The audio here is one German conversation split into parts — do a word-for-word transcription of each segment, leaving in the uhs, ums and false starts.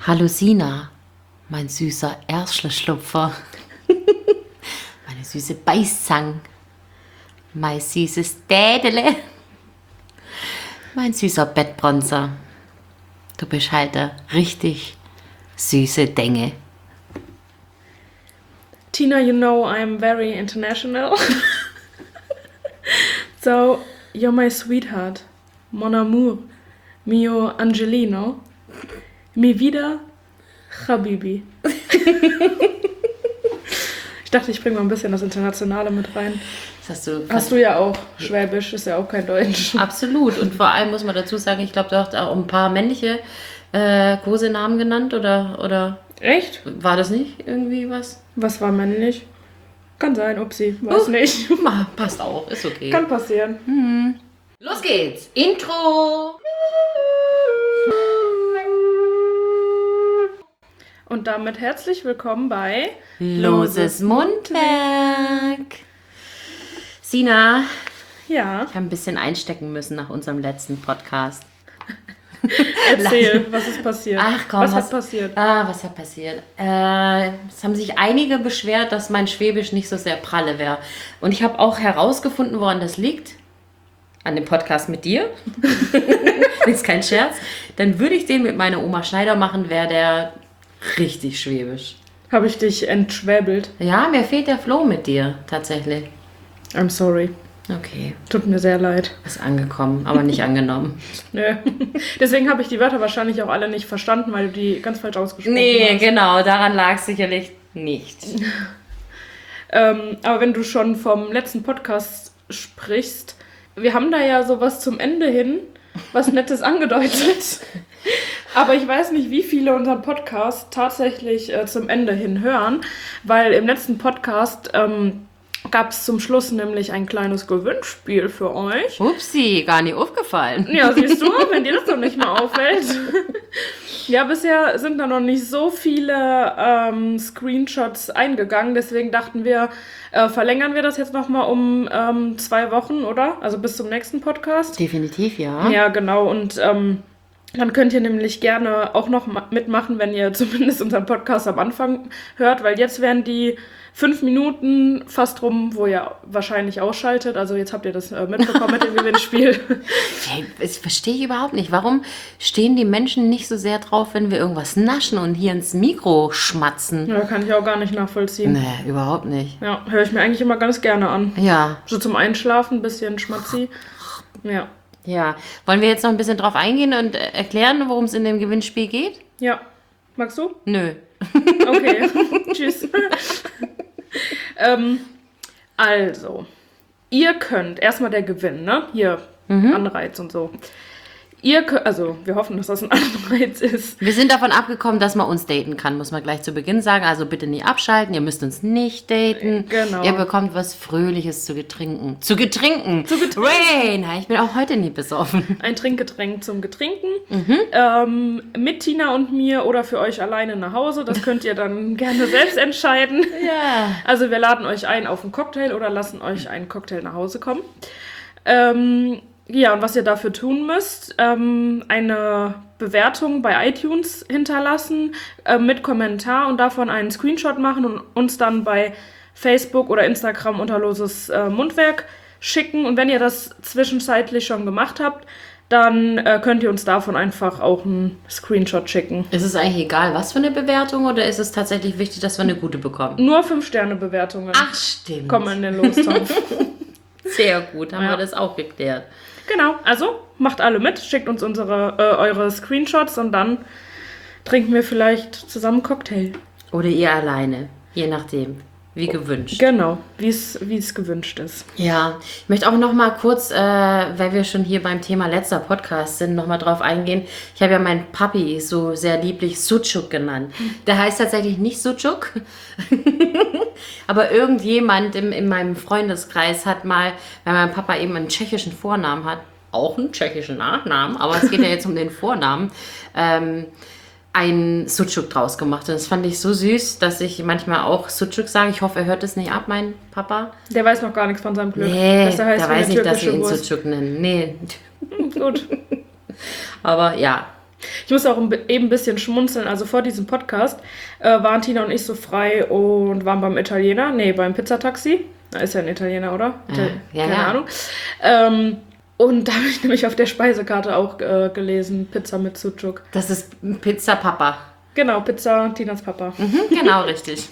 Hallo Sina, mein süßer Erschlerschlupfer, meine süße Beißzang, mein süßes Dädele, mein süßer Bettbronzer. Du bist halt eine richtig süße Denge. Tina, you know I'm very international. So, you're my sweetheart, mon amour, mio Angelino, mi vida, Habibi. Ich dachte, ich bringe mal ein bisschen das Internationale mit rein. Das hast du, Hast du ja auch. Schwäbisch ist ja auch kein Deutsch. Absolut. Und vor allem muss man dazu sagen, ich glaube, du hast auch ein paar männliche äh, Kosenamen genannt, oder, oder Echt? war das nicht irgendwie was? Was war männlich? Kann sein, upsie, weiß Uh. nicht. Ah, passt auch, ist okay. Kann passieren. Hm. Los geht's. Intro. Und damit herzlich willkommen bei Loses Mundwerk. Sina, Ja, ich habe ein bisschen einstecken müssen nach unserem letzten Podcast. erzähl, was ist passiert? Ach komm, was, was hat passiert? Ah, was hat passiert? Äh, es haben sich einige beschwert, dass mein Schwäbisch nicht so sehr pralle wäre. Und ich habe auch herausgefunden, woran das liegt. An dem Podcast mit dir. Das ist kein Scherz. Dann würde ich den mit meiner Oma Schneider machen, wäre der richtig schwäbisch. Habe ich dich entschwäbelt? Ja, mir fehlt der Flow mit dir, tatsächlich. I'm sorry. Okay, Tut mir sehr leid. ist angekommen, aber nicht angenommen. Nö. Deswegen habe ich die Wörter wahrscheinlich auch alle nicht verstanden, weil du die ganz falsch ausgesprochen Nee, hast. genau, daran lag es sicherlich nicht. Ähm, aber wenn du schon vom letzten Podcast sprichst, wir haben da ja sowas zum Ende hin, was Nettes angedeutet. Aber ich weiß nicht, wie viele unseren Podcast tatsächlich äh, zum Ende hin hören, weil im letzten Podcast ähm, gab es zum Schluss nämlich ein kleines Gewinnspiel für euch. Upsi, gar nicht aufgefallen. Ja, siehst du, wenn dir das noch nicht mal auffällt. Ja, bisher sind da noch nicht so viele ähm, Screenshots eingegangen, deswegen dachten wir, äh, verlängern wir das jetzt nochmal um ähm, zwei Wochen, oder? Also bis zum nächsten Podcast. Definitiv, ja. Ja, genau, und ähm, dann könnt ihr nämlich gerne auch noch ma- mitmachen, wenn ihr zumindest unseren Podcast am Anfang hört, weil jetzt wären die fünf Minuten fast rum, wo ihr wahrscheinlich ausschaltet. Also jetzt habt ihr das äh, mitbekommen mit dem Gewinnspiel. Hey, das verstehe ich überhaupt nicht. Warum stehen die Menschen nicht so sehr drauf, wenn wir irgendwas naschen und hier ins Mikro schmatzen? Ja, kann ich auch gar nicht nachvollziehen. Nee, überhaupt nicht. Ja, höre ich mir eigentlich immer ganz gerne an. Ja, So zum Einschlafen, ein bisschen Schmatzi. Ja. ja. Wollen wir jetzt noch ein bisschen drauf eingehen und äh, erklären, worum es in dem Gewinnspiel geht? Ja. Magst du? Nö. Okay. Tschüss. ähm, also, ihr könnt, erstmal der Gewinn, ne? Hier, Anreiz und so. Ihr könnt, also wir hoffen, dass das ein Anreiz ist. Wir sind davon abgekommen, dass man uns daten kann, muss man gleich zu Beginn sagen. Also bitte nie abschalten, ihr müsst uns nicht daten. Genau. Ihr bekommt was Fröhliches zu getrinken. Zu getrinken! Zu getrinken. Rain! Ich bin auch heute nie besoffen. Ein Trinkgetränk zum Getrinken. Ähm, mit Tina und mir oder für euch alleine nach Hause. Das könnt ihr dann gerne selbst entscheiden. Ja. Also wir laden euch ein auf einen Cocktail oder lassen euch einen Cocktail nach Hause kommen. Ähm, ja, und was ihr dafür tun müsst, ähm, eine Bewertung bei iTunes hinterlassen äh, mit Kommentar und davon einen Screenshot machen und uns dann bei Facebook oder Instagram unter Loses äh, Mundwerk schicken. Und wenn ihr das zwischenzeitlich schon gemacht habt, dann äh, könnt ihr uns davon einfach auch einen Screenshot schicken. Ist es eigentlich egal, was für eine Bewertung, oder ist es tatsächlich wichtig, dass wir eine gute bekommen? Nur fünf Sterne Bewertungen Ach, stimmt. kommen in den Lostopf. Sehr gut, haben Ja. wir das auch geklärt. Genau, also macht alle mit, schickt uns unsere, äh, eure Screenshots und dann trinken wir vielleicht zusammen Cocktail. Oder ihr alleine, je nachdem, wie gewünscht. Genau, wie es gewünscht ist. Ja, ich möchte auch noch mal kurz, äh, weil wir schon hier beim Thema letzter Podcast sind, noch mal drauf eingehen. Ich habe ja meinen Papi so sehr lieblich Sucuk genannt. Der heißt tatsächlich nicht Sucuk, aber irgendjemand im, in meinem Freundeskreis hat mal, weil mein Papa eben einen tschechischen Vornamen hat, auch einen tschechischen Nachnamen, aber es geht ja jetzt um den Vornamen, ähm, ein Sucuk draus gemacht. Und das fand ich so süß, dass ich manchmal auch Sucuk sage. Ich hoffe, er hört es nicht ab, mein Papa. Der weiß noch gar nichts von seinem Glück. Nee, dass er heißt der wie weiß eine nicht, dass wir türkische ihn Wurst. Sucuk nennen. Nee, Gut. aber ja, Ich muss auch ein bi- eben ein bisschen schmunzeln. Also vor diesem Podcast äh, waren Tina und ich so frei und waren beim Italiener. Nee, beim Pizzataxi. Na, ist ja ein Italiener, oder? Ital Ja, ja, Keine ja. Ahnung. Ähm, und da habe ich nämlich auf der Speisekarte auch äh, gelesen, Pizza mit Sucuk. Das ist Pizza Papa. Genau, Pizza, Tinas Papa. Mhm, genau, richtig.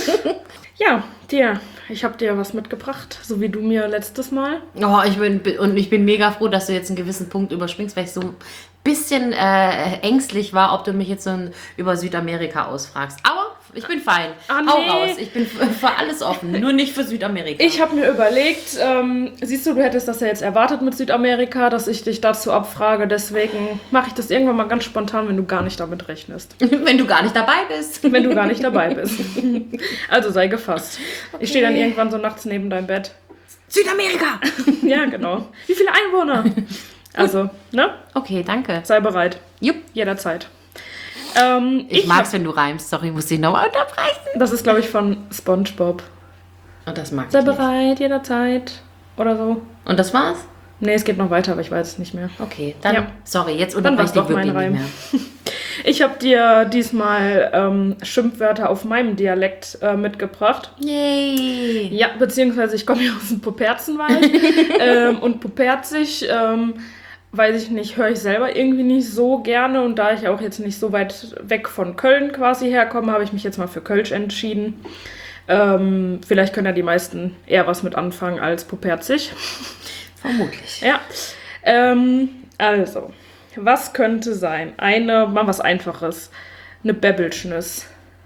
Ja, dir, ich habe dir was mitgebracht, so wie du mir letztes Mal. Oh, ich bin, und ich bin mega froh, dass du jetzt einen gewissen Punkt überspringst, weil ich so ein bisschen äh, ängstlich war, ob du mich jetzt so ein, über Südamerika ausfragst. Aber ich bin fein. Ah, Hau nee. raus. Ich bin f- für alles offen, nur nicht für Südamerika. Ich habe mir überlegt, ähm, siehst du, du hättest das ja jetzt erwartet mit Südamerika, dass ich dich dazu abfrage. Deswegen mache ich das irgendwann mal ganz spontan, wenn du gar nicht damit rechnest. Wenn du gar nicht dabei bist. Wenn du gar nicht dabei bist. Also sei gefasst. Ich stehe dann Okay. irgendwann so nachts neben deinem Bett. Südamerika! Ja, genau. Wie viele Einwohner? Also, ne? Okay, danke. Sei bereit. Jupp. Jederzeit. Ähm, Ich, ich mag's, wenn du reimst. Sorry, muss ich nochmal unterbrechen. Das ist, glaube ich, von SpongeBob. Und das mag Sei ich nicht. bereit, jederzeit. Oder so. Und das war's? Nee, es geht noch weiter, aber ich weiß es nicht mehr. Okay, dann, Ja. sorry, jetzt Dann war's unterbreche ich doch mein wirklich nicht Reim. mehr. Ich habe dir diesmal ähm, Schimpfwörter auf meinem Dialekt äh, mitgebracht. Yay! Ja, beziehungsweise ich komme ja aus dem Puperzenwald. ähm, und Puperzig, ähm, weiß ich nicht, höre ich selber irgendwie nicht so gerne. Und da ich auch jetzt nicht so weit weg von Köln quasi herkomme, habe ich mich jetzt mal für Kölsch entschieden. Ähm, vielleicht können ja die meisten eher was mit anfangen als Puperzig. Vermutlich. Ja, ähm, also, was könnte sein? Eine, mal was Einfaches. Eine Bäbbelschnüss.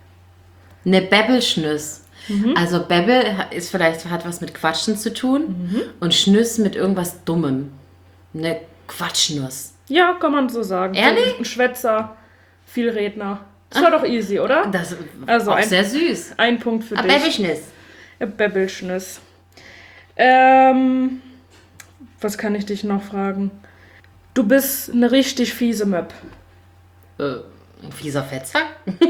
Eine Bäbbelschnüss. Mhm. Also Bäbbel ist vielleicht, hat was mit Quatschen zu tun Mhm. und Schnüss mit irgendwas Dummem. Eine Quatschnuss. Ja, kann man so sagen. Ehrlich? Ein Schwätzer, Vielredner. Das war doch easy, oder? Das Also auch ein- sehr süß. Ein Punkt für Aber dich. Bäbbelschnüss. Eine Bäbbelschnüss. Ähm, was kann ich dich noch fragen? Du bist eine richtig fiese Möb. Äh, ein fieser Fetzer?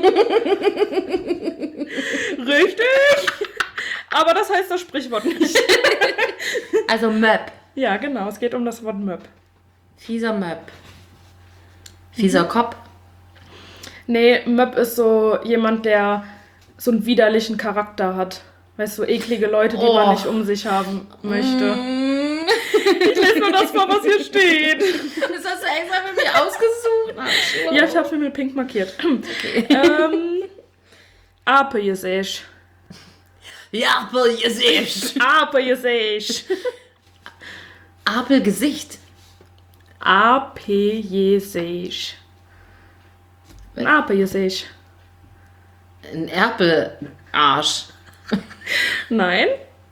Richtig! Aber das heißt das Sprichwort nicht. Also Möb. Ja, genau. Es geht um das Wort Möb. Fieser Möb. Fieser Kopf. Nee, Möb ist so jemand, der so einen widerlichen Charakter hat. Weißt du, so eklige Leute, die Oh. man nicht um sich haben möchte. Mm. Ich lese nur das vor, was hier steht. Das hast du extra für mich ausgesucht. Ach, so. Ja, ich habe mir mit pink markiert. ähm, Apelgesicht. Ja, Apelgesicht. Apelgesicht. Apelgesicht. Apelgesicht. Ein Apelgesicht. Ein Erpelarsch. Nein.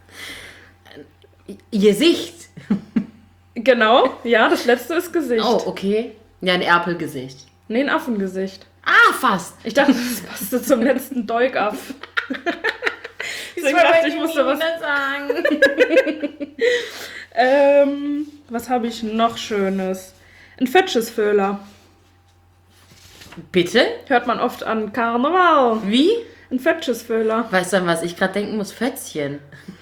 Gesicht. Genau. Ja, das letzte ist Gesicht. Oh, okay. Ja, ein Erpelgesicht. Nee, ein Affengesicht. Ah, fast. Ich dachte, das passte zum letzten Deugaff. Deswegen dachte ich, musste was. sagen. Ähm, was habe ich noch Schönes? Ein Fetschesföhler. Bitte? Hört man oft an Karneval. Wie? Ein Fetschesföhler. Weißt du, an was ich gerade denken muss? Fötzchen.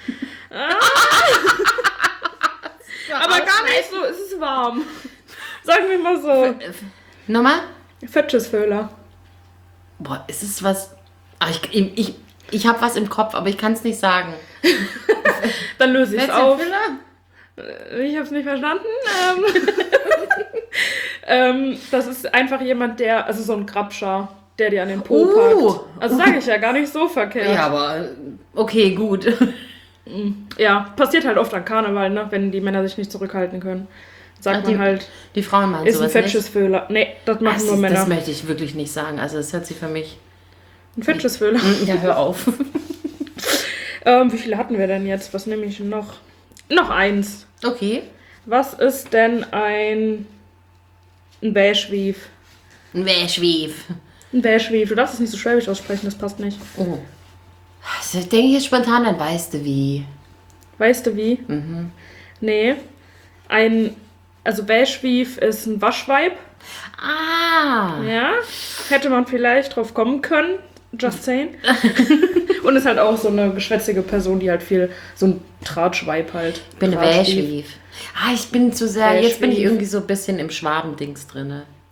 Aber gar nicht so, es ist warm. Sagen wir mal so. Nochmal? Fetschesföhler. Boah, ist es was... Ah, ich ich, ich, ich habe was im Kopf, aber ich kann es nicht sagen. Dann löse ich es auf. Fötzchenfüller? Ich habe es nicht verstanden. Ähm, ähm, das ist einfach jemand, der, also so ein Grabscher, der dir an den Po Uh. packt. Also sage ich ja gar nicht so verkehrt. Ja, aber... Okay, gut. Ja, passiert halt oft an Karneval, ne? Wenn die Männer sich nicht zurückhalten können. Sagt Ach, die, man halt, die Frauen machen ist ein sowas nicht. Fetschesföhler. Nee, das machen Das, nur ist, Männer. das möchte ich wirklich nicht sagen. Also das hört sich für mich... Ein Fetschesföhler. Ja, hör auf. Ähm, wie viele hatten wir denn jetzt? Was nehme ich noch? Noch eins. Okay. Was ist denn ein... Ein Bäschwief? Ein Wäschwief. Ein Bäschwief. Du darfst es nicht so schwäbisch aussprechen, das passt nicht. Oh. Also, denke ich jetzt spontan, dann weißt du wie. Weißt du wie? Mhm. Nee. Ein... Also Bäschwief ist ein Waschweib. Ah. Ja. Hätte man vielleicht drauf kommen können. Just saying. Und ist halt auch so eine geschwätzige Person, die halt viel... So ein Tratschweib halt. Ich bin ein Tratschwief. Wäschwief. Ah, ich bin zu sehr... Jetzt bin ich Wäschwief. irgendwie so ein bisschen im Schwabendings drin.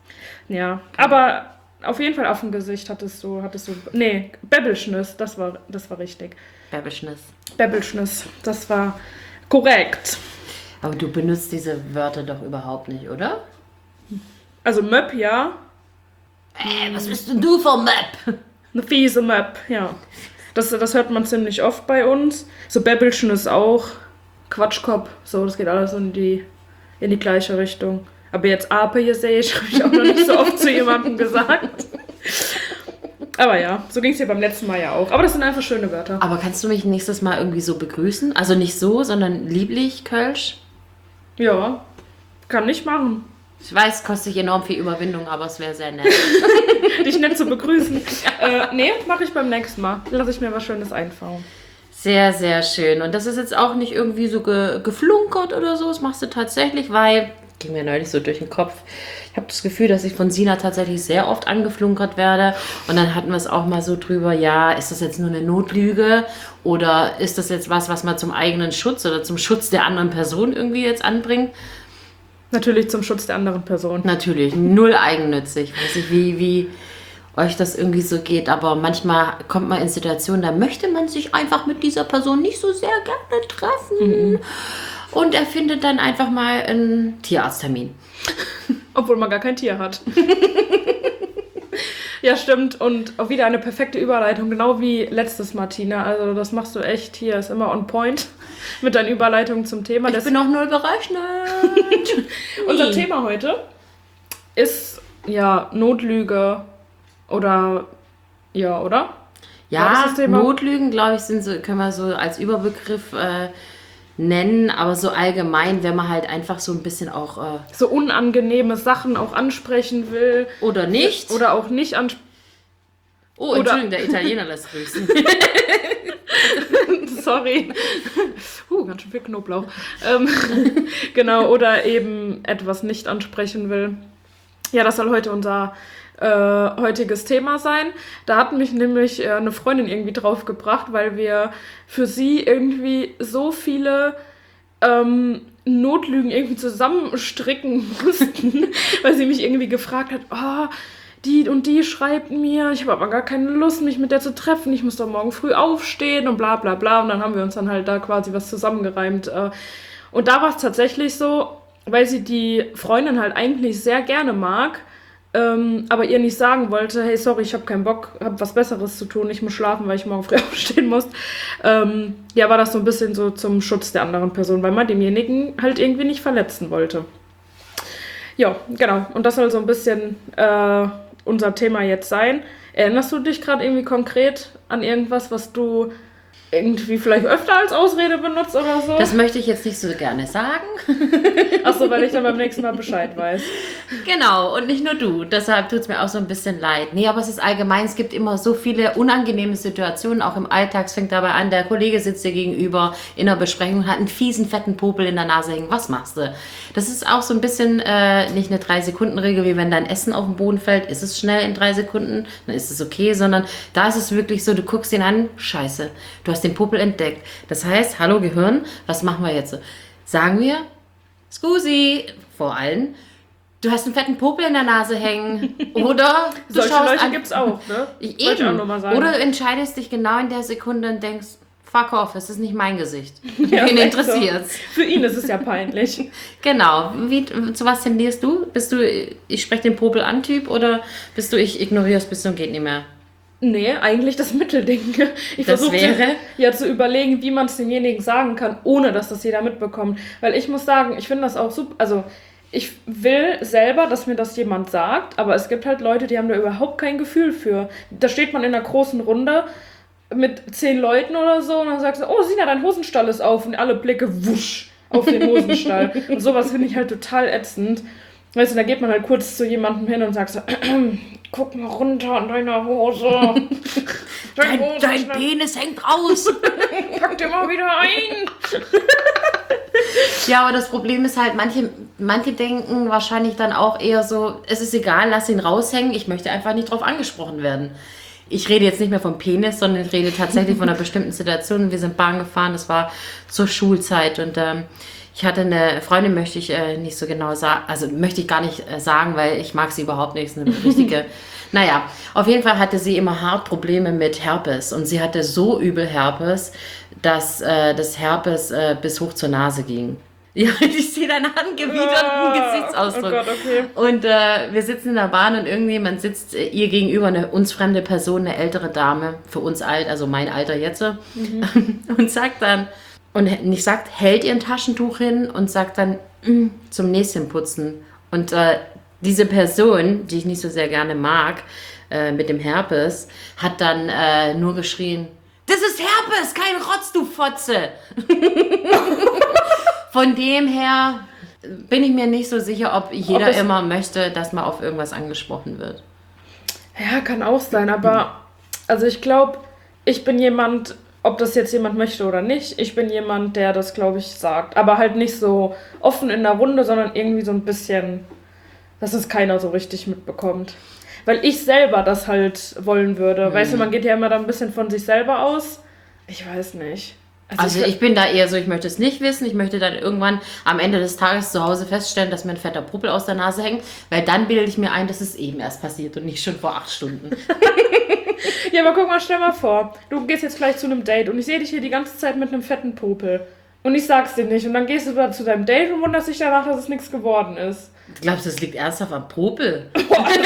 Ja, aber auf jeden Fall Affengesicht hattest du, hattest du, nee, Bäbbelschniss, das war, das war richtig. Bäbbelschniss. Bäbbelschniss, das war korrekt. Aber du benutzt diese Wörter doch überhaupt nicht, oder? Also Möpp, ja. Äh, was bist denn du vom Möpp? Eine fiese Möpp, ja. Das, das hört man ziemlich oft bei uns. So Bäbbelschniss auch. Quatschkopf, so, das geht alles in die, in die gleiche Richtung. Aber jetzt Ape hier sehe ich, habe ich auch noch nicht so oft zu jemandem gesagt. Aber ja, so ging es dir beim letzten Mal ja auch. Aber das sind einfach schöne Wörter. Aber kannst du mich nächstes Mal irgendwie so begrüßen? Also nicht so, sondern lieblich, Kölsch? Ja, kann ich machen. Ich weiß, kostet sich enorm viel Überwindung, aber es wäre sehr nett. Dich nett zu begrüßen. äh, nee, mache ich beim nächsten Mal. Lass ich mir was Schönes einfallen. Sehr, sehr schön. Und das ist jetzt auch nicht irgendwie so ge geflunkert oder so. Das machst du tatsächlich, weil... ging mir neulich so durch den Kopf. Ich habe das Gefühl, dass ich von Sina tatsächlich sehr oft angeflunkert werde. Und dann hatten wir es auch mal so drüber, ja, ist das jetzt nur eine Notlüge? Oder ist das jetzt was, was man zum eigenen Schutz oder zum Schutz der anderen Person irgendwie jetzt anbringt? Natürlich zum Schutz der anderen Person. Natürlich, null eigennützig. Ich weiß nicht, wie, wie euch das irgendwie so geht, aber manchmal kommt man in Situationen, da möchte man sich einfach mit dieser Person nicht so sehr gerne treffen. Mhm. Und er findet dann einfach mal einen Tierarzttermin. Obwohl man gar kein Tier hat. Ja, stimmt. Und auch wieder eine perfekte Überleitung, genau wie letztes Mal, Tina. Also das machst du echt hier, ist immer on point mit deinen Überleitungen zum Thema. Ich das bin auch null berechnet. Unser Thema heute ist, ja, Notlüge oder, ja, oder? Ja, Notlügen, glaube ich, sind so, können wir so als Überbegriff äh, nennen, aber so allgemein, wenn man halt einfach so ein bisschen auch... Äh, so unangenehme Sachen auch ansprechen will. Oder nicht. Oder auch nicht ansprechen. Oh, Entschuldigung, der Italiener lässt grüßen. Sorry. Uh, ganz schön viel Knoblauch. Ähm, genau, oder eben etwas nicht ansprechen will. Ja, das soll heute unser äh, heutiges Thema sein. Da hat mich nämlich äh, eine Freundin irgendwie drauf gebracht, weil wir für sie irgendwie so viele ähm, Notlügen irgendwie zusammenstricken mussten, weil sie mich irgendwie gefragt hat, oh, die und die schreibt mir, ich habe aber gar keine Lust, mich mit der zu treffen, ich muss doch morgen früh aufstehen und bla bla bla. Und dann haben wir uns dann halt da quasi was zusammengereimt. Und da war es tatsächlich so, weil sie die Freundin halt eigentlich sehr gerne mag, ähm, aber ihr nicht sagen wollte, hey, sorry, ich habe keinen Bock, habe was Besseres zu tun, ich muss schlafen, weil ich morgen früh aufstehen muss. Ähm, ja, war das so ein bisschen so zum Schutz der anderen Person, weil man demjenigen halt irgendwie nicht verletzen wollte. Ja, genau. Und das soll so ein bisschen äh, unser Thema jetzt sein. Erinnerst du dich gerade irgendwie konkret an irgendwas, was du irgendwie vielleicht öfter als Ausrede benutzt oder so? Das möchte ich jetzt nicht so gerne sagen. Achso, weil ich dann beim nächsten Mal Bescheid weiß. Genau, und nicht nur du. Deshalb tut es mir auch so ein bisschen leid. Nee, aber es ist allgemein, es gibt immer so viele unangenehme Situationen, auch im Alltag. Es fängt dabei an, der Kollege sitzt dir gegenüber in einer Besprechung und hat einen fiesen, fetten Popel in der Nase hängen. Was machst du? Das ist auch so ein bisschen äh, nicht eine drei Sekunden Regel, wie wenn dein Essen auf den Boden fällt, ist es schnell in drei Sekunden, dann ist es okay, sondern da ist es wirklich so, du guckst ihn an, scheiße, du hast den Popel entdeckt. Das heißt, hallo Gehirn, was machen wir jetzt? Sagen wir, Scusi, vor allem, du hast einen fetten Popel in der Nase hängen. Oder du solche schaust Leute an, gibt's auch, ne? Eben. Ich auch noch mal sagen. Oder du entscheidest dich genau in der Sekunde und denkst, fuck off, es ist nicht mein Gesicht. Ja, Wen echt interessiert's? So. Für ihn ist es ja peinlich. Genau. Wie, zu was tendierst du? Bist du, ich spreche den Popel an Typ oder bist du, ich ignoriere es bis zum geht nicht mehr? Nee, eigentlich das Mittelding. Ich Das versuche wäre? ja zu überlegen, wie man es demjenigen sagen kann, ohne dass das jeder mitbekommt. Weil ich muss sagen, ich finde das auch super, also ich will selber, dass mir das jemand sagt, aber es gibt halt Leute, die haben da überhaupt kein Gefühl für. Da steht man in einer großen Runde mit zehn Leuten oder so und dann sagst du, oh Sina, dein Hosenstall ist auf und alle Blicke wusch auf den Hosenstall. Und sowas finde ich halt total ätzend. Weißt du, da geht man halt kurz zu jemandem hin und sagt so, guck mal runter an deiner Hose. Dein, Hose dein schnell. Penis hängt raus. Pack dir mal wieder ein. Ja, aber das Problem ist halt, manche, manche denken wahrscheinlich dann auch eher so, es ist egal, lass ihn raushängen, ich möchte einfach nicht drauf angesprochen werden. ich rede jetzt nicht mehr vom Penis, sondern ich rede tatsächlich von einer bestimmten Situation. Wir sind Bahn gefahren, das war zur Schulzeit und ähm, ich hatte eine Freundin, möchte ich äh, nicht so genau sagen, also möchte ich gar nicht äh, sagen, weil ich mag sie überhaupt nicht, ist eine richtige, naja, auf jeden Fall hatte sie immer hart Probleme mit Herpes und sie hatte so übel Herpes, dass äh, das Herpes äh, bis hoch zur Nase ging. Ja, ich sehe deinen angewiderten Gesichtsausdruck. Oh Gott, okay. Und äh, wir sitzen in der Bahn und irgendjemand sitzt äh, ihr gegenüber, eine uns fremde Person, eine ältere Dame, für uns alt, also mein Alter jetzt, mhm. und sagt dann, und nicht sagt, hält ihr ein Taschentuch hin und sagt dann, mm, zum Näschenputzen. Und äh, diese Person, die ich nicht so sehr gerne mag, äh, mit dem Herpes, hat dann äh, nur geschrien, das ist Herpes, kein Rotz, du Fotze. Von dem her bin ich mir nicht so sicher, ob jeder ob immer möchte, dass man auf irgendwas angesprochen wird. Ja, kann auch sein, aber also ich glaube, ich bin jemand, ob das jetzt jemand möchte oder nicht, ich bin jemand, der das, glaube ich, sagt. Aber halt nicht so offen in der Runde, sondern irgendwie so ein bisschen, dass es keiner so richtig mitbekommt. Weil ich selber das halt wollen würde. Mhm. Weißt du, man geht ja immer da ein bisschen von sich selber aus. Ich weiß nicht. Also, also ich, ich bin da eher so, ich möchte es nicht wissen. Ich möchte dann irgendwann am Ende des Tages zu Hause feststellen, dass mir ein fetter Puppel aus der Nase hängt. Weil dann bilde ich mir ein, dass es eben erst passiert und nicht schon vor acht Stunden. Ja, aber guck mal, stell mal vor, du gehst jetzt gleich zu einem Date und ich sehe dich hier die ganze Zeit mit einem fetten Popel. Und ich sag's dir nicht. Und dann gehst du da zu deinem Date und wunderst dich danach, dass es nichts geworden ist. Du glaubst, das liegt ernsthaft am Popel? Also,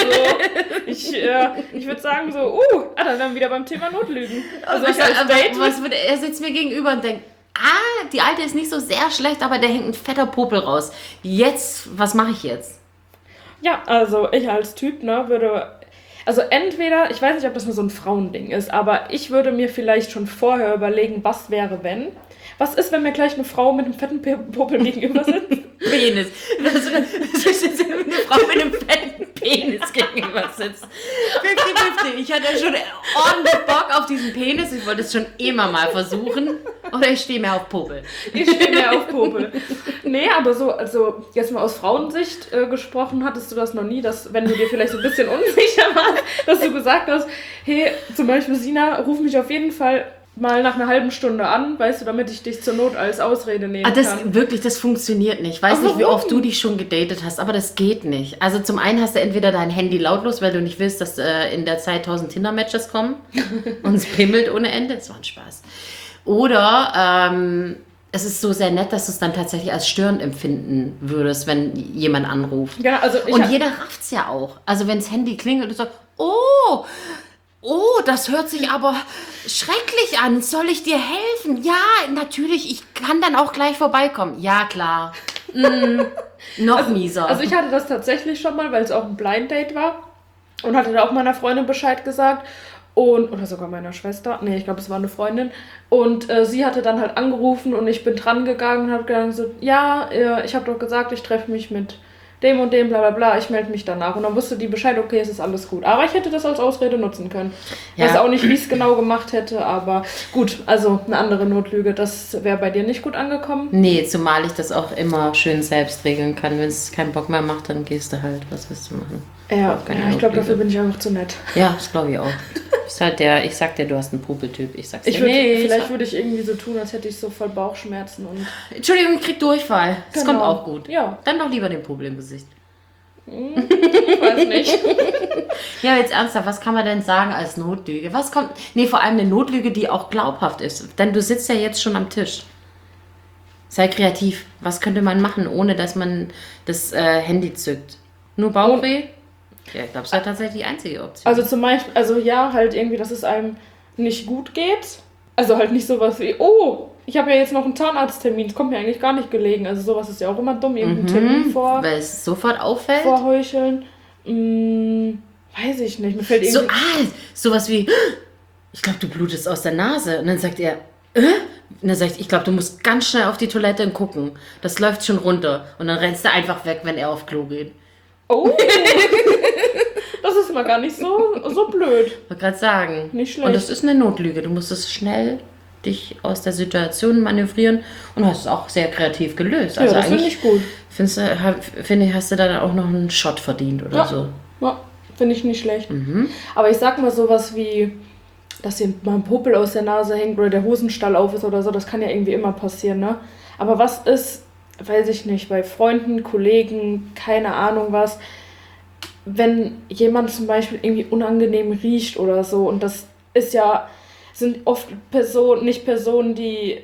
ich, äh, ich würde sagen so, uh, ah, dann wären wir wieder beim Thema Notlügen. Also was, ich als Date... Was würde, er sitzt mir gegenüber und denkt, ah, die Alte ist nicht so sehr schlecht, aber der hängt ein fetter Popel raus. Jetzt, was mache ich jetzt? Ja, also ich als Typ, ne, würde... Also entweder, ich weiß nicht, ob das nur so ein Frauending ist, aber ich würde mir vielleicht schon vorher überlegen, was wäre, wenn... Was ist, wenn mir gleich eine Frau mit einem fetten Popel gegenüber sitzt? Penis. Also, wenn eine Frau mit einem fetten Penis gegenüber sitzt. fünfzig fünfzig. Ich hatte schon ordentlich Bock auf diesen Penis. Ich wollte es schon immer mal versuchen. Oder ich stehe mehr auf Popel. Ich stehe mehr auf Popel. Nee, aber so, also jetzt mal aus Frauensicht äh, gesprochen, hattest du das noch nie, dass, wenn du dir vielleicht so ein bisschen unsicher warst, dass du gesagt hast, hey, zum Beispiel Sina, ruf mich auf jeden Fall mal nach einer halben Stunde an, weißt du, damit ich dich zur Not als Ausrede nehmen ah, das, kann. Wirklich, das funktioniert nicht. Ich weiß nicht, wie oft du dich schon gedatet hast, aber das geht nicht. Also zum einen hast du entweder dein Handy lautlos, weil du nicht willst, dass äh, in der Zeit tausend Tinder-Matches kommen und es pimmelt ohne Ende. Das war ein Spaß. Oder ähm, es ist so sehr nett, dass du es dann tatsächlich als störend empfinden würdest, wenn jemand anruft. Ja, also ich und jeder rafft es ja auch. Also wenn das Handy klingelt und du sagst, oh, oh, das hört sich aber schrecklich an. Soll ich dir helfen? Ja, natürlich. Ich kann dann auch gleich vorbeikommen. Ja, klar. Mm, noch also, mieser. Also ich hatte das tatsächlich schon mal, weil es auch ein Blind Date war. Und hatte da auch meiner Freundin Bescheid gesagt. Und, oder sogar meiner Schwester. Nee, ich glaube, es war eine Freundin. Und äh, sie hatte dann halt angerufen und ich bin dran gegangen und habe gesagt, so, ja, äh, ich habe doch gesagt, ich treffe mich mit dem und dem, bla bla bla, ich melde mich danach. Und dann wusste die Bescheid, okay, es ist alles gut. Aber ich hätte das als Ausrede nutzen können. Ich ja. weiß auch nicht, wie ich es genau gemacht hätte, aber gut, also eine andere Notlüge, das wäre bei dir nicht gut angekommen. Nee, zumal ich das auch immer schön selbst regeln kann. Wenn es keinen Bock mehr macht, dann gehst du halt, was willst du machen? Ja, ja ich glaube, dafür bin ich einfach zu nett. Ja, das glaube ich auch. Ist halt der, ich sag dir, du hast einen Popeltyp. Ich sag's dir ich würd, nicht. Vielleicht würde ich irgendwie so tun, als hätte ich so voll Bauchschmerzen und... Entschuldigung, ich krieg Durchfall. Das genau. kommt auch gut. Ja. Dann doch lieber den Popel im Gesicht. Hm, ich weiß nicht. Ja, jetzt ernsthaft, was kann man denn sagen als Notlüge? Was kommt... Nee, vor allem eine Notlüge, die auch glaubhaft ist. Denn du sitzt ja jetzt schon am Tisch. Sei kreativ. Was könnte man machen, ohne dass man das äh, Handy zückt? Nur Bauchweh? Ja, ich glaube, es war tatsächlich die einzige Option. Also zum Beispiel, also ja, halt irgendwie, dass es einem nicht gut geht. Also halt nicht sowas wie, oh, ich habe ja jetzt noch einen Zahnarzttermin, das kommt mir eigentlich gar nicht gelegen. Also sowas ist ja auch immer dumm, irgendeinen mhm, Termin vor... Weil es sofort auffällt? Vorheucheln. Hm, weiß ich nicht, mir fällt irgendwie... So, ah, sowas wie, ich glaube, du blutest aus der Nase. Und dann sagt er, äh? Und dann sagt ich, ich glaube, du musst ganz schnell auf die Toilette und gucken. Das läuft schon runter. Und dann rennst du einfach weg, wenn er auf Klo geht. Oh, das ist mal gar nicht so, so blöd. Ich wollte gerade sagen. Nicht schlecht. Und das ist eine Notlüge. Du musst es schnell dich aus der Situation manövrieren und hast es auch sehr kreativ gelöst. Also ja, das finde ich gut. Findest du, finde ich, hast du da auch noch einen Shot verdient oder ja. so. Ja, Finde ich nicht schlecht. Mhm. Aber ich sag mal sowas wie, dass dir mal ein Popel aus der Nase hängt oder der Hosenstall auf ist oder so, das kann ja irgendwie immer passieren, ne? Aber was ist, weiß ich nicht, bei Freunden, Kollegen, keine Ahnung was, wenn jemand zum Beispiel irgendwie unangenehm riecht oder so, und das ist ja, sind oft Personen, nicht Personen, die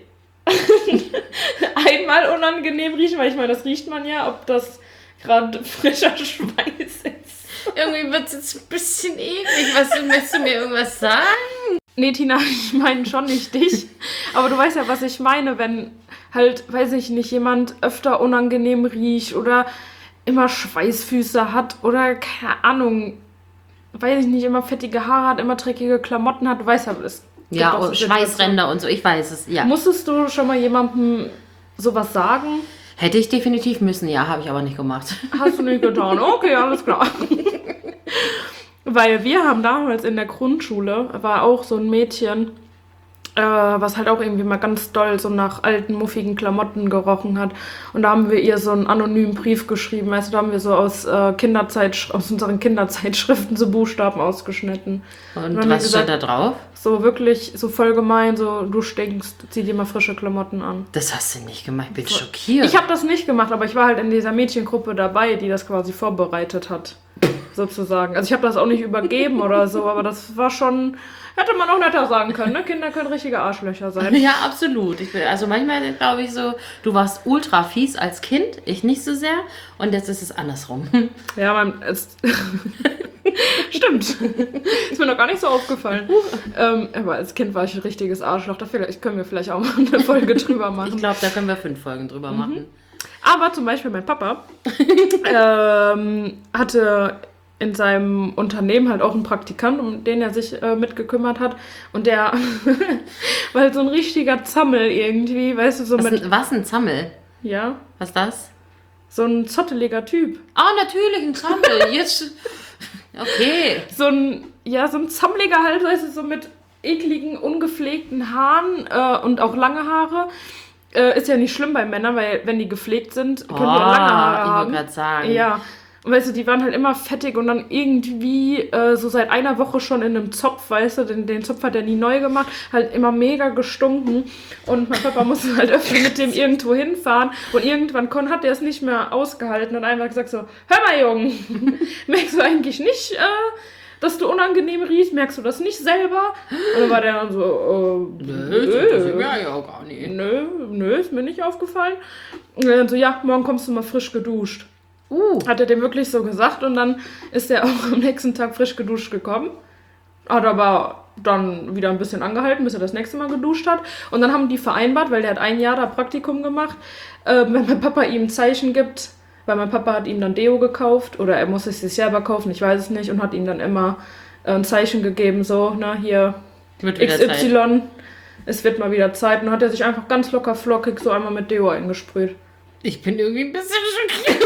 einmal unangenehm riechen, weil ich meine, das riecht man ja, ob das gerade frischer Schweiß ist. Irgendwie wird es jetzt ein bisschen eklig. Was, willst du mir irgendwas sagen? Nee, Tina, ich meine schon nicht dich. Aber du weißt ja, was ich meine, wenn halt, weiß ich nicht, jemand öfter unangenehm riecht oder immer Schweißfüße hat oder, keine Ahnung, weiß ich nicht, immer fettige Haare hat, immer dreckige Klamotten hat. Du weißt ja, es gibt Ja, doch so und Schweißränder und so, ich weiß es, ja. Musstest du schon mal jemandem sowas sagen? Hätte ich definitiv müssen, ja, habe ich aber nicht gemacht. Hast du nicht getan? Okay, alles klar. Weil wir haben damals in der Grundschule, war auch so ein Mädchen, äh, was halt auch irgendwie mal ganz doll so nach alten, muffigen Klamotten gerochen hat. Und da haben wir ihr so einen anonymen Brief geschrieben. Also da haben wir so aus, äh, Kinderzeit, aus unseren Kinderzeitschriften so Buchstaben ausgeschnitten. Und, Und was gesagt, steht da drauf? So wirklich, so voll gemein, so du stinkst, zieh dir mal frische Klamotten an. Das hast du nicht gemacht, ich bin schockiert. Ich habe das nicht gemacht, aber ich war halt in dieser Mädchengruppe dabei, die das quasi vorbereitet hat, sozusagen. Also ich habe das auch nicht übergeben oder so, aber das war schon, hätte man auch netter sagen können, ne? Kinder können richtige Arschlöcher sein. Ja, absolut. Ich bin, also manchmal glaube ich so, du warst ultra fies als Kind, ich nicht so sehr, und jetzt ist es andersrum. Ja, man, es stimmt. Ist mir noch gar nicht so aufgefallen. ähm, aber als Kind war ich ein richtiges Arschloch. Da vielleicht, können wir vielleicht auch mal eine Folge drüber machen. Ich glaube, da können wir fünf Folgen drüber mhm. machen. Aber zum Beispiel mein Papa ähm, hatte in seinem Unternehmen halt auch einen Praktikant, um den er sich äh, mitgekümmert hat. Und der war halt so ein richtiger Zammel irgendwie, weißt du, so was, mit... Ein, was, ein Zammel? Ja. Was ist das? So ein zotteliger Typ. Ah, natürlich, ein Zammel. Jetzt... Okay. So ein, ja, so ein zammeliger halt, weißt du, so mit ekligen, ungepflegten Haaren äh, und auch lange Haare. Äh, ist ja nicht schlimm bei Männern, weil wenn die gepflegt sind, können die oh, auch lange Haare ich haben. wollte gerade sagen. Ja. Und weißt du, die waren halt immer fettig und dann irgendwie äh, so seit einer Woche schon in einem Zopf, weißt du, den, den Zopf hat er nie neu gemacht, halt immer mega gestunken. Und mein Papa musste halt öfter mit dem irgendwo hinfahren und irgendwann kon, hat er es nicht mehr ausgehalten und einfach gesagt so, hör mal Jungen, merkst du eigentlich nicht, äh, dass du unangenehm riechst, merkst du das nicht selber? Und dann war der dann so, äh, nö, das ist mir ja auch gar nicht. Nö, nö, ist mir nicht aufgefallen. Und dann so, ja, morgen kommst du mal frisch geduscht. Uh. Hat er dem wirklich so gesagt und dann ist er auch am nächsten Tag frisch geduscht gekommen. Hat aber dann wieder ein bisschen angehalten, bis er das nächste Mal geduscht hat. Und dann haben die vereinbart, weil der hat ein Jahr da Praktikum gemacht, äh, wenn mein Papa ihm ein Zeichen gibt, weil mein Papa hat ihm dann Deo gekauft oder er muss es sich selber kaufen, ich weiß es nicht, und hat ihm dann immer äh, ein Zeichen gegeben, so, na, hier X Y, Zeit. Es wird mal wieder Zeit. Und dann hat er sich einfach ganz locker flockig so einmal mit Deo eingesprüht. Ich bin irgendwie ein bisschen schockiert.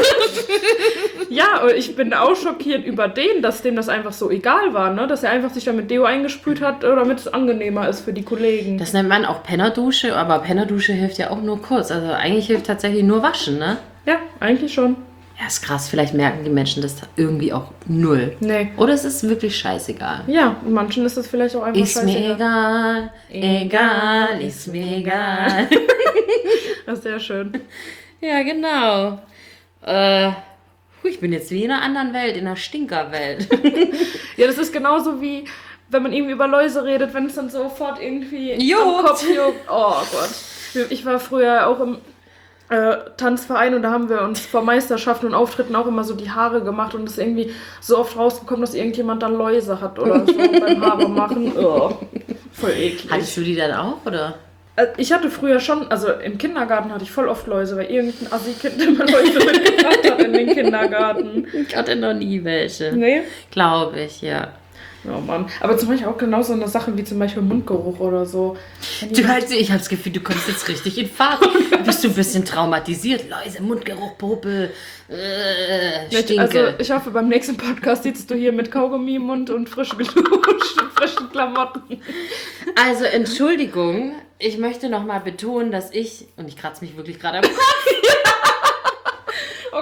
Ja, ich bin auch schockiert über den, dass dem das einfach so egal war, ne? Dass er einfach sich da mit Deo eingesprüht hat, damit es angenehmer ist für die Kollegen. Das nennt man auch Pennerdusche, aber Pennerdusche hilft ja auch nur kurz. Also eigentlich hilft tatsächlich nur Waschen, ne? Ja, eigentlich schon. Ja, ist krass. Vielleicht merken die Menschen das irgendwie auch null. Nee. Oder es ist wirklich scheißegal. Ja, manchen ist das vielleicht auch einfach ist scheißegal. Ist mir egal, egal, ist mir egal. Das ist sehr schön. Ja, genau. Äh, ich bin jetzt wie in einer anderen Welt, in einer Stinkerwelt. Ja, das ist genauso wie, wenn man irgendwie über Läuse redet, wenn es dann sofort irgendwie juckt. Am Kopf juckt. Oh Gott. Ich war früher auch im äh, Tanzverein und da haben wir uns vor Meisterschaften und Auftritten auch immer so die Haare gemacht und es ist irgendwie so oft rausgekommen, dass irgendjemand dann Läuse hat oder so beim Haare machen. Oh, voll eklig. Hattest du die dann auch, oder? Ich hatte früher schon, also im Kindergarten hatte ich voll oft Läuse, weil irgendein Assi-Kind immer Läuse mitgebracht hat in den Kindergarten. Ich hatte noch nie welche. Nee? Glaube ich, ja. Oh Mann. Aber zum Beispiel auch genau so eine Sache wie zum Beispiel Mundgeruch oder so. Du halt, ich habe das Gefühl, du kommst jetzt richtig in Fahrt. Bist du ein bisschen traumatisiert? Läuse, Mundgeruch, Popel, äh, Stinke. Also ich hoffe, beim nächsten Podcast sitzt du hier mit Kaugummi im Mund und frisch geduscht und frischen Klamotten. Also Entschuldigung, ich möchte nochmal betonen, dass ich, und ich kratze mich wirklich gerade am Kopf. Oh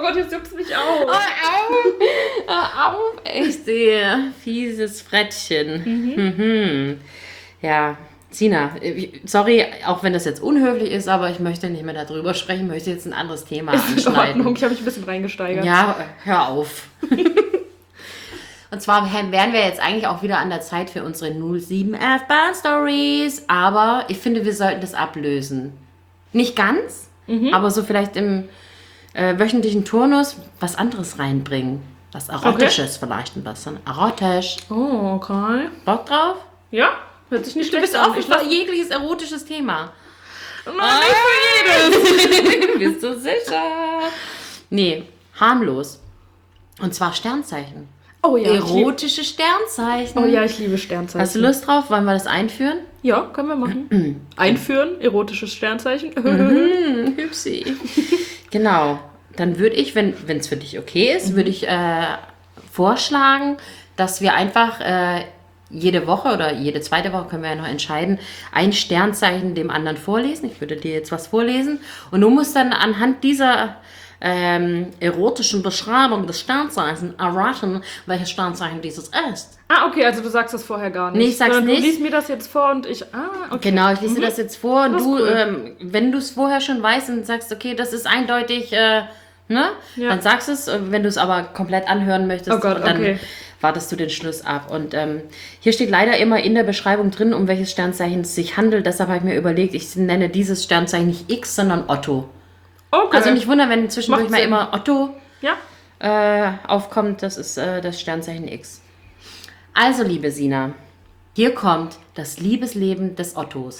Gott, jetzt juckt's mich auf. Oh, au. Au, au. Ich sehe. Fieses Frettchen. Mhm. Mhm. Ja, Sina, sorry, auch wenn das jetzt unhöflich ist, aber ich möchte nicht mehr darüber sprechen, möchte jetzt ein anderes Thema ist anschneiden. In Ordnung, ich habe mich ein bisschen reingesteigert. Ja, hör auf. Und zwar wären wir jetzt eigentlich auch wieder an der Zeit für unsere null sieben elf Bahn Stories, aber ich finde, wir sollten das ablösen. Nicht ganz, mhm. aber so vielleicht im äh, wöchentlichen Turnus was anderes reinbringen. Was Erotisches okay. vielleicht ein bisschen. Erotisch. Oh, okay. Bock drauf? Ja, hört sich nicht du schlecht an. Du bist offen für jegliches erotisches Thema. Nein, ah. nicht für jedes. Bist du sicher? Nee, harmlos. Und zwar Sternzeichen. Oh ja. Erotische Sternzeichen. Oh ja, ich liebe Sternzeichen. Hast du Lust drauf? Wollen wir das einführen? Ja, können wir machen. Einführen, erotisches Sternzeichen. Mhm, hübschi. Genau. Dann würde ich, wenn es für dich okay ist, mhm. würde ich äh, vorschlagen, dass wir einfach äh, jede Woche oder jede zweite Woche, können wir ja noch entscheiden, ein Sternzeichen dem anderen vorlesen. Ich würde dir jetzt was vorlesen. Und du musst dann anhand dieser ähm, erotischen Beschreibung des Sternzeichens erraten, welches Sternzeichen dieses ist. Ah, okay, also du sagst das vorher gar nicht. Nee, ich sag's Sondern nicht. Du liest mir das jetzt vor und ich, ah, okay. Genau, ich lese mhm. dir das jetzt vor und das du, cool. ähm, wenn du es vorher schon weißt und sagst, okay, das ist eindeutig, äh, ne? Ja. Dann sagst du es, wenn du es aber komplett anhören möchtest, oh Gott, dann okay. wartest du den Schluss ab. Und ähm, hier steht leider immer in der Beschreibung drin, um welches Sternzeichen es sich handelt. Deshalb habe ich mir überlegt, ich nenne dieses Sternzeichen nicht X, sondern Otto. Okay. Also nicht wundern, wenn zwischendurch Macht mal Sinn. immer Otto ja. äh, aufkommt. Das ist äh, das Sternzeichen X. Also, liebe Sina, hier kommt das Liebesleben des Ottos.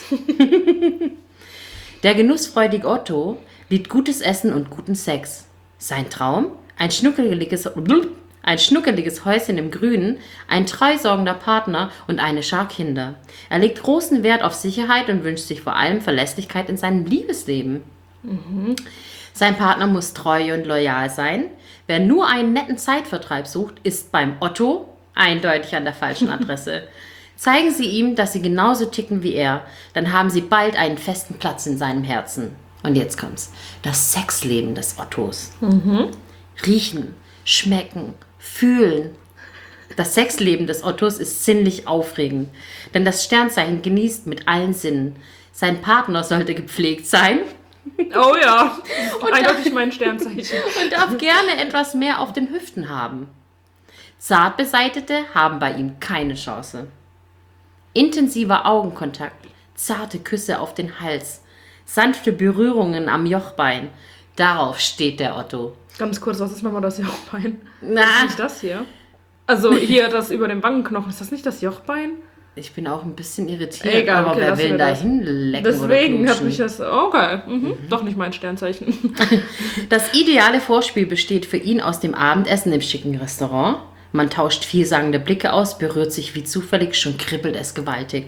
Der genussfreudige Otto liebt gutes Essen und guten Sex. Sein Traum? Ein schnuckeliges, ein schnuckeliges Häuschen im Grünen, ein treusorgender Partner und eine Schar Kinder. Er legt großen Wert auf Sicherheit und wünscht sich vor allem Verlässlichkeit in seinem Liebesleben. Mhm. Sein Partner muss treu und loyal sein. Wer nur einen netten Zeitvertreib sucht, ist beim Otto eindeutig an der falschen Adresse. Zeigen Sie ihm, dass Sie genauso ticken wie er, dann haben Sie bald einen festen Platz in seinem Herzen. Und jetzt kommt's. Das Sexleben des Ottos. Mhm. Riechen, schmecken, fühlen. Das Sexleben des Ottos ist sinnlich aufregend, denn das Sternzeichen genießt mit allen Sinnen. Sein Partner sollte gepflegt sein. Oh ja, und eindeutig darf, mein Sternzeichen. Und darf gerne etwas mehr auf den Hüften haben. Zart Beseitete haben bei ihm keine Chance. Intensiver Augenkontakt, zarte Küsse auf den Hals, sanfte Berührungen am Jochbein. Darauf steht der Otto. Ganz kurz, was ist nochmal das Jochbein? Na. Das ist nicht das hier. Also hier das über dem Wangenknochen, ist das nicht das Jochbein? Ich bin auch ein bisschen irritiert, Egal, aber okay, wer will da hinlecken? Deswegen hat mich das... Okay, mhm. Mhm. Doch nicht mein Sternzeichen. Das ideale Vorspiel besteht für ihn aus dem Abendessen im schicken Restaurant. Man tauscht vielsagende Blicke aus, berührt sich wie zufällig, schon kribbelt es gewaltig.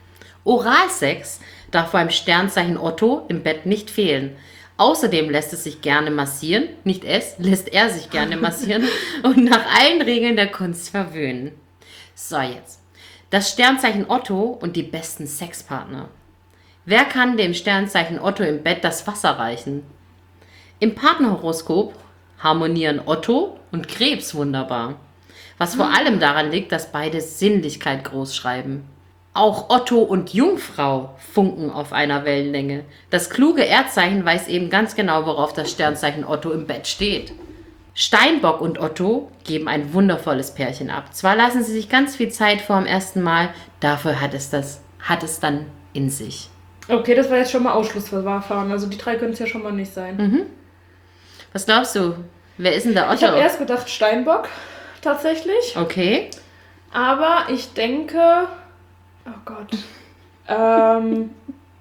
Oralsex darf beim Sternzeichen Otto im Bett nicht fehlen. Außerdem lässt es sich gerne massieren, nicht es, lässt er sich gerne massieren und nach allen Regeln der Kunst verwöhnen. So, jetzt. Das Sternzeichen Otto und die besten Sexpartner. Wer kann dem Sternzeichen Otto im Bett das Wasser reichen? Im Partnerhoroskop harmonieren Otto und Krebs wunderbar. Was vor allem daran liegt, dass beide Sinnlichkeit groß schreiben. Auch Otto und Jungfrau funken auf einer Wellenlänge. Das kluge Erdzeichen weiß eben ganz genau, worauf das Sternzeichen Otto im Bett steht. Steinbock und Otto geben ein wundervolles Pärchen ab. Zwar lassen sie sich ganz viel Zeit vor dem ersten Mal, dafür hat es, das, hat es dann in sich. Okay, das war jetzt schon mal Ausschlussverfahren. Also die drei können es ja schon mal nicht sein. Mhm. Was glaubst du? Wer ist denn der Otto? Ich habe erst gedacht Steinbock, tatsächlich. Okay. Aber ich denke... Oh Gott. Ähm,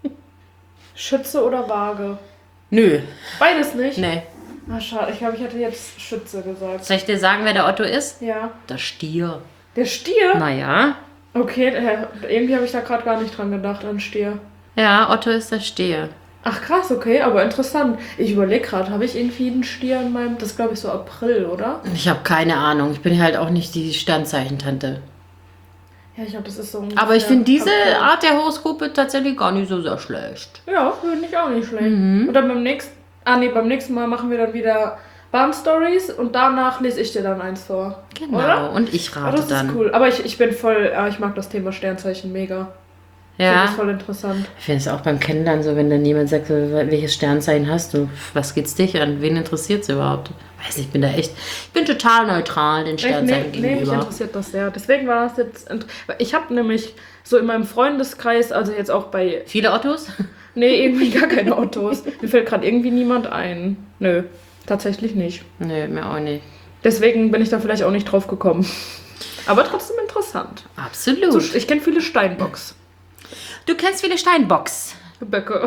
Schütze oder Waage? Nö. Beides nicht? Nee. Ah, schade. Ich glaube, ich hätte jetzt Schütze gesagt. Soll ich dir sagen, wer der Otto ist? Ja. Der Stier. Der Stier? Naja. Okay, äh, irgendwie habe ich da gerade gar nicht dran gedacht, an Stier. Ja, Otto ist der Stier. Ach krass, okay, aber interessant. Ich überlege gerade, habe ich irgendwie einen Stier in meinem... Das ist, glaube ich, so April, oder? Ich habe keine Ahnung. Ich bin halt auch nicht die Sternzeichentante. Ja, ich glaube, das ist so... Aber ich finde diese April. Art der Horoskope tatsächlich gar nicht so sehr schlecht. Ja, finde ich auch nicht schlecht. Mhm. Oder beim nächsten... Ah nee, beim nächsten Mal machen wir dann wieder Bahn-Stories und danach lese ich dir dann eins vor. Genau, oder? und ich rate oh, das dann. ist cool. Aber ich, ich bin voll, ja, ich mag das Thema Sternzeichen mega. Ich finde Ja, das voll interessant. ich finde es auch beim Kennenlernen so, wenn dann jemand sagt, so, welches Sternzeichen hast du? Was geht's dich an? Wen interessiert es überhaupt? Weiß nicht, ich bin da echt, ich bin total neutral den Echt, Sternzeichen nee, nee, mich gegenüber. interessiert das sehr. Deswegen war das jetzt, int- ich habe nämlich so in meinem Freundeskreis, also jetzt auch bei, Viele Ottos? nee, irgendwie gar keine Autos. Mir fällt gerade irgendwie niemand ein. Nö, tatsächlich nicht. Nö, mir auch nicht. Deswegen bin ich da vielleicht auch nicht drauf gekommen. Aber trotzdem interessant. Absolut. So, ich kenne viele Steinbocks. Du kennst viele Steinbocks. Böcke.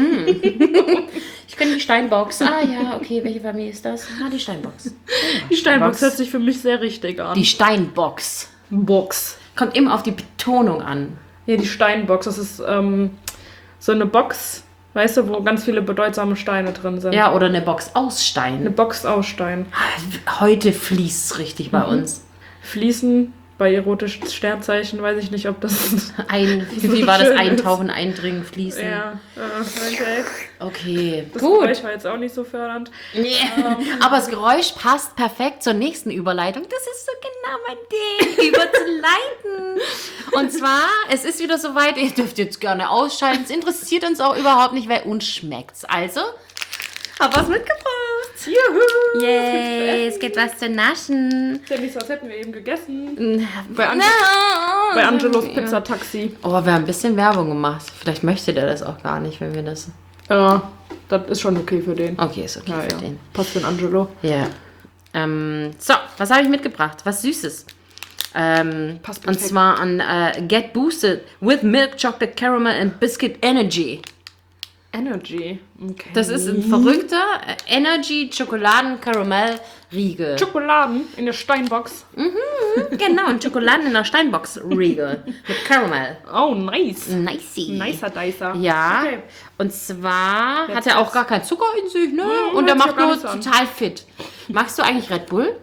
Ich kenne die Steinbocks. Ah ja, okay, welche Familie ist das? Ah, die Steinbocks. Ja, Die Steinbocks hört sich für mich sehr richtig an. Die Steinbocks. Box. Kommt immer auf die Betonung an. Ja, die Steinbox. Das ist ähm, so eine Box, weißt du, wo ganz viele bedeutsame Steine drin sind. Ja, oder eine Box aus Eine Stein. Box aus Stein. Heute fließt es richtig bei uns. Fließen bei erotischen Sternzeichen, weiß ich nicht, ob das... Ein, So wie war das? schön Eintauchen, eindringen, fließen. ja, äh, okay. Okay, Das gut. Geräusch war jetzt auch nicht so fördernd. Nee. Aber das Geräusch passt perfekt zur nächsten Überleitung. Das ist so genau mein Ding, überzuleiten. Und zwar, es ist wieder soweit, ihr dürft jetzt gerne ausschalten. Es interessiert uns auch überhaupt nicht, weil uns schmeckt's. Also, hab was mitgebracht. Juhu! Yay, es gibt was zu naschen. Ist ja nicht so, als hätten wir eben gegessen. Bei, An Ange bei Angelos Pizza Taxi. Oh, wir haben ein bisschen Werbung gemacht. Vielleicht möchte der das auch gar nicht, wenn wir das... Ja, das ist schon okay für den. Okay, ist okay Ja, für ja. den. Passt für den Angelo. Ja. Ähm, so, was habe ich mitgebracht? Was Süßes. Ähm, Passt und perfekt. zwar an äh, Get Boosted with Milk Chocolate Caramel and Biscuit Energy. Energy. Okay. Das ist ein verrückter äh, Energy Schokoladen Caramel Riegel. Schokoladen in der Steinbox. Genau, ein Schokoladen in der Steinbox Riegel mit Caramel. Oh, nice. Nicey. Nicer Dicer. Ja, Okay. und zwar Jetzt hat er auch wird's- gar keinen Zucker in sich, ne? Nee, Und er hört sich macht gar nur nicht so an. total fit. Magst du eigentlich Red Bull?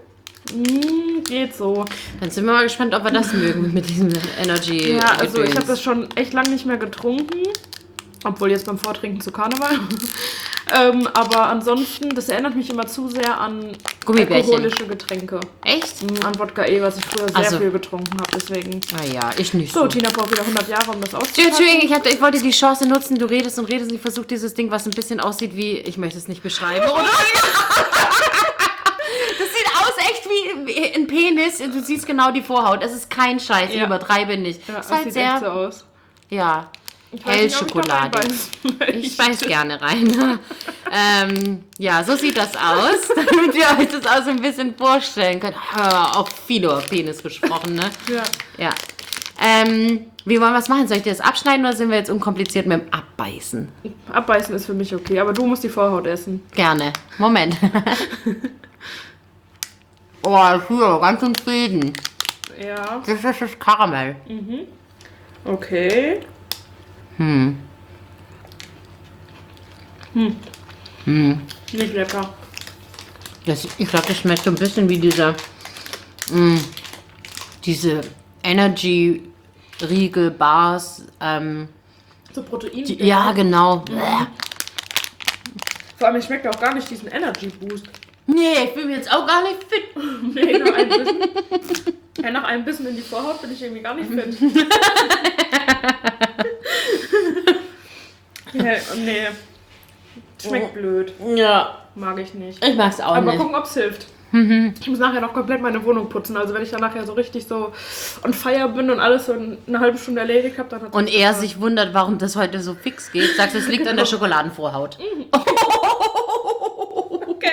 Mm, geht so. Dann sind wir mal gespannt, ob wir das mögen mit diesem Energy. Ja, also ich Gedöns. habe das schon echt lange nicht mehr getrunken. Obwohl jetzt beim Vortrinken zu Karneval. ähm, aber ansonsten, das erinnert mich immer zu sehr an Gummibärchen. alkoholische Getränke. Echt? Mm, An Wodka E, was ich früher sehr Ach so. viel getrunken habe. Deswegen. Naja, ich nicht So, so. Tina braucht wieder hundert Jahre, um das Entschuldigung, auszupacken. ich, hatte, ich wollte die Chance nutzen, du redest und redest und ich versuche dieses Ding, was ein bisschen aussieht wie, ich möchte es nicht beschreiben, oder? Das sieht aus echt wie ein Penis, du siehst genau die Vorhaut. Es ist kein Scheiß, ich Ja. übertreibe nicht. Ja, Es ist das halt sieht echt so sehr, aus. ja, Ich weiß nicht, ob ich da Hellschokolade. reinbeiß. Ich beiß gerne rein. ähm, ja, so sieht das aus, damit ihr euch das auch so ein bisschen vorstellen könnt. Ah, auch viel über Penis gesprochen, ne? Ja. Ja. Ähm, wie wollen wir es machen? Soll ich dir das abschneiden oder sind wir jetzt unkompliziert mit dem Abbeißen? Abbeißen ist für mich okay, aber du musst die Vorhaut essen. Gerne. Moment. Oh, hier, ganz im Frieden. Ja. Das ist das Karamell. Okay. Hm. Nicht lecker. Das, ich glaube, das schmeckt so ein bisschen wie diese, mh, diese Energy-Riegel-Bars. Ähm, So Protein. die, ja, genau. Vor allem, ich schmeckt auch gar nicht diesen Energy Boost. Nee, ich bin jetzt auch gar nicht fit. Nee, nach einem Bissen. Ja, nach einem Bissen in die Vorhaut bin ich irgendwie gar nicht fit. ja, nee. Schmeckt blöd. Ja, Mag ich nicht. ich mag's auch Aber mal nicht. gucken, ob es hilft. Ich muss nachher noch komplett meine Wohnung putzen. Also wenn ich dann nachher so richtig so on fire bin und alles so in eine halbe Stunde erledigt habe, dann hat Und er sich wundert, warum das heute so fix geht. Sagt, es liegt an der Schokoladenvorhaut. okay.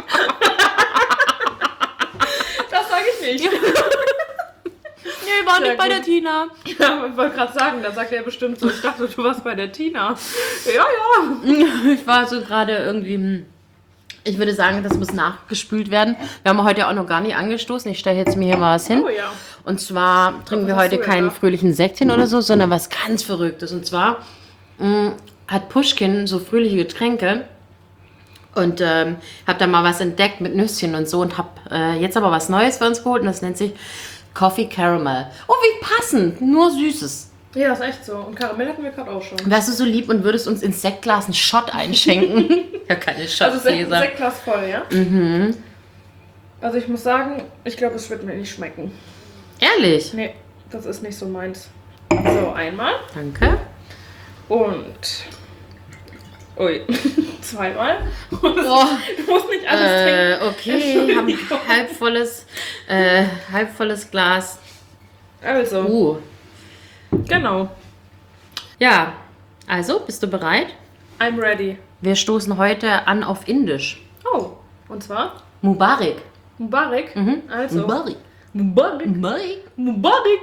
Das sage ich nicht. Nee, war Sehr nicht bei gut. der Tina. Ja, ich wollte gerade sagen, da sagt er bestimmt so, ich dachte, du warst bei der Tina. Ja, ja. Ich war so gerade irgendwie... hm, Ich würde sagen, das muss nachgespült werden. Wir haben heute auch noch gar nicht angestoßen. Ich stelle jetzt mir hier mal was hin. Oh ja. Und zwar trinken wir was heute hast du denn keinen da? fröhlichen Sektchen oder so, sondern was ganz Verrücktes. Und zwar mh, hat Pushkin so fröhliche Getränke. Und ähm, habe da mal was entdeckt mit Nüsschen und so. Und habe äh, jetzt aber was Neues für uns geholt. Und das nennt sich Coffee Caramel. Oh, wie passend. Nur Süßes. Ja, ist echt so. Und Karamell hatten wir gerade auch schon. Wärst du so lieb und würdest uns ins Sektglas einen Shot einschenken? Ja, keine Shot, Also Sek Cäsar. Sektglas voll, ja? Mhm. Also ich muss sagen, ich glaube, es wird mir nicht schmecken. Ehrlich? Nee, das ist nicht so meins. So, einmal. Danke. Und... Ui, zweimal. Oh, Du musst nicht alles äh, trinken. okay, haben halbvolles, äh, halbvolles Glas. Also, Uh. genau. Ja, also, bist du bereit? I'm ready. Wir stoßen heute an auf Indisch. Oh, und zwar Mubarak. Mubarak. Mhm. Also, Mubarak. Mubarak. Mubarak. Mubarak.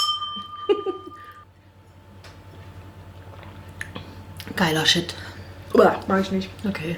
Geiler Shit. Uah, mag ich nicht. Okay.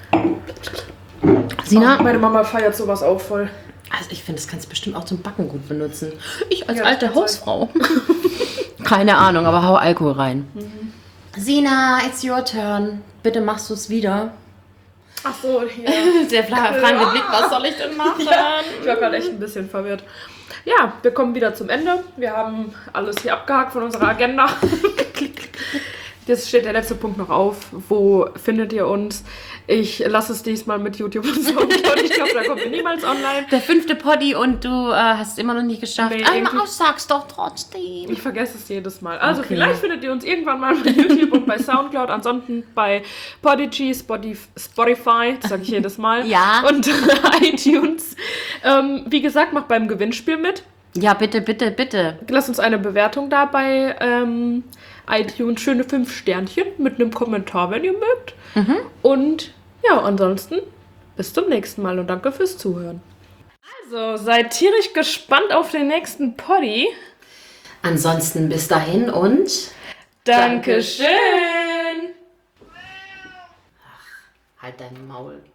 Sina? Oh, meine Mama feiert sowas auch voll. Also ich finde, das kannst du bestimmt auch zum Backen gut benutzen. Ich als Ja, alte das kann's Hausfrau. Keine Ahnung, aber hau Alkohol rein. Mhm. Sina, it's your turn. Bitte machst du es wieder. Ach so, ja. Der fra- fragende Blick, was soll ich denn machen? Ja, ich war gerade echt ein bisschen verwirrt. Ja, wir kommen wieder zum Ende. Wir haben alles hier abgehakt von unserer Agenda. Jetzt steht der letzte Punkt noch auf. Wo findet ihr uns? Ich lasse es diesmal mit YouTube und Soundcloud. Ich glaube, da kommen wir niemals online. Der fünfte Poddy und du äh, hast es immer noch nicht geschafft. Nee, Einmal irgendwie- aus, sag's doch trotzdem. Ich vergesse es jedes Mal. Also Okay. vielleicht findet ihr uns irgendwann mal bei YouTube und bei Soundcloud. Ansonsten bei Podigy, Spotify, Spotify, das sage ich jedes Mal. Ja. Und iTunes. Ähm, wie gesagt, macht beim Gewinnspiel mit. Ja, bitte, bitte, bitte. Lasst uns eine Bewertung da bei ähm, iTunes. Schöne fünf Sternchen mit einem Kommentar, wenn ihr mögt. Mhm. Und ja, ansonsten bis zum nächsten Mal und danke fürs Zuhören. Also, seid tierisch gespannt auf den nächsten Poddy. Ansonsten bis dahin und... Dankeschön! Halt dein Maul.